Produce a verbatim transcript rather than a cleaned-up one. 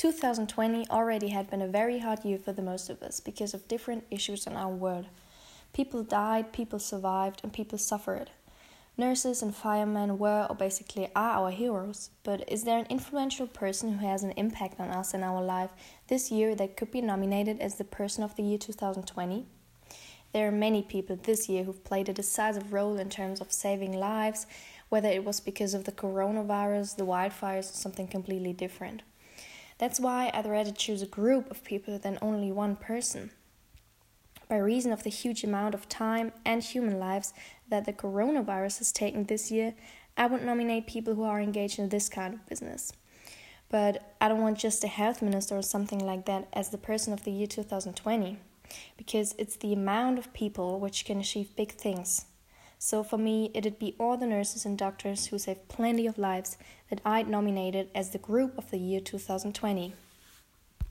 two thousand twenty already had been a very hard year for the most of us because of different issues in our world. People died, people survived, and people suffered. Nurses and firemen were, or basically are, our heroes, but is there an influential person who has an impact on us in our life this year that could be nominated as the Person of the Year two thousand twenty? There are many people this year who've played a decisive role in terms of saving lives, whether it was because of the coronavirus, the wildfires, or something completely different. That's why I'd rather choose a group of people than only one person. By reason of the huge amount of time and human lives that the coronavirus has taken this year, I would nominate people who are engaged in this kind of business. But I don't want just a health minister or something like that as the Person of the Year two thousand twenty, because it's the amount of people which can achieve big things. So for me, it'd be all the nurses and doctors who save plenty of lives that I'd nominated as the Group of the Year two thousand twenty.